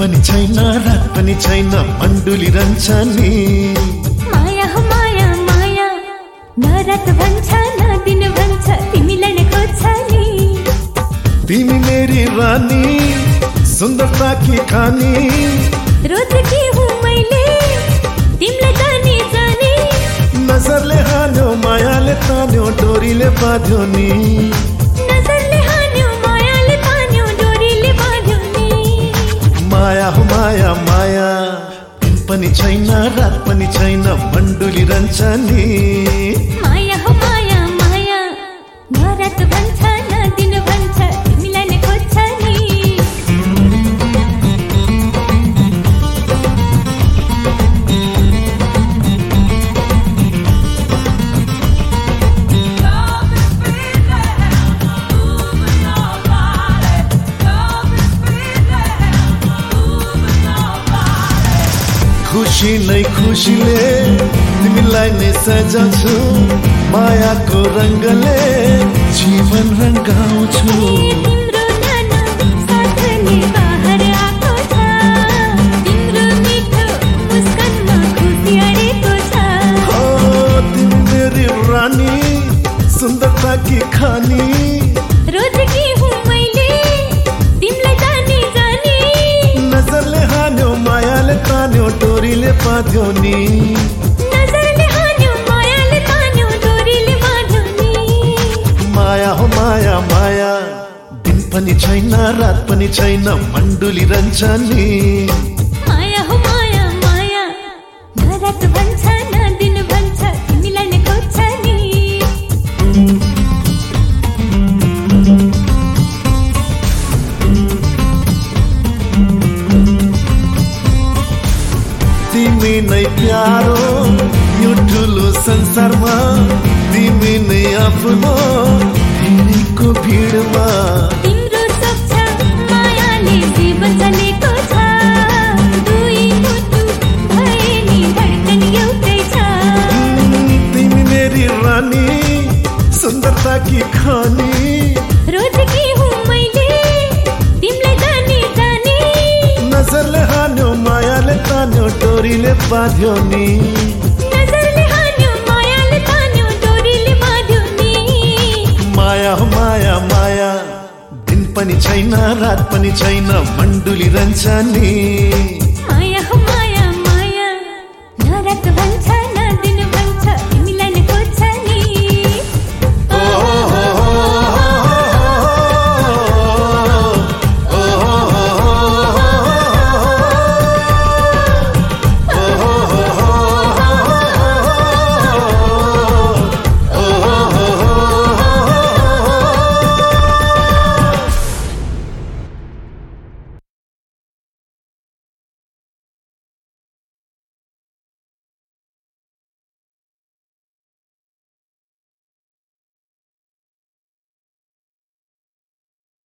पनि छैन रात पनि छैन मण्डुली रहन्छ नि माया हो माया माया न रात भन्छ न दिन भन्छ तिमीलाई नै खोज्छ नि तिमी मेरी रानी सुन्दरता की खानी रोज की हूँ मैले तिमीलाई जानी जानी नजरले हान्यो मायाले तान्यो डोरीले बाँध्यो नि नजरले हान्यो मायाले तान्यो डोरीले बाँध्यो नि माया हो माया माया दिन पनि छैन रात पनि छैन मण्डुली रहन्छ नि माया हो माया माया न रात भन्छ न दिन भन्छ तिमीलाई नै खोज्छ नि खुसी नै खुसीले तिमीलाई नै सजाउँछु मायाको रङ्गले जीवन रङ्गाउँछु तिम्रो नाना साथले बाहर आएको छ तिम्रो मिठो मुस्कानमा खुसी अडेको छ हो तिमी मेरी रानी सुन्दरता की खानी रोज की हूँ मैले तिमीलाई जानी जानी नजरले हान्यो मायाले तान्यो डोरीले बाँध्यो नि नजरले हान्यो मायाले तान्यो डोरीले बाँध्यो नि माया हो माया माया दिन पनि छैन रात पनि छैन मण्डुली रहन्छ नि माया हो माया माया न रात भन्छ न दिन भन्छ तिमीलाई नै खोज्छ नि तिमी नै प्यारो यो ठुलो संसारमा तिमी नै आफ्नो तिमीको भिडमा तिम्रो सक्छ मायाले जीवन चलेको छ दुई मुटु भए नि धडकन एउटै छ तिमी मेरी रानी सुन्दरता की खानी रोज की हूँ मैले तिमीलाई जानी जानी नजरले हान्यो मायाले तान्यो डोरीले बाँध्यो नि नजरले हान्यो मायाले तान्यो डोरीले बाँध्यो नि माया हो माया माया दिन पनि छैन रात पनि छैन मण्डुली रहन्छ नि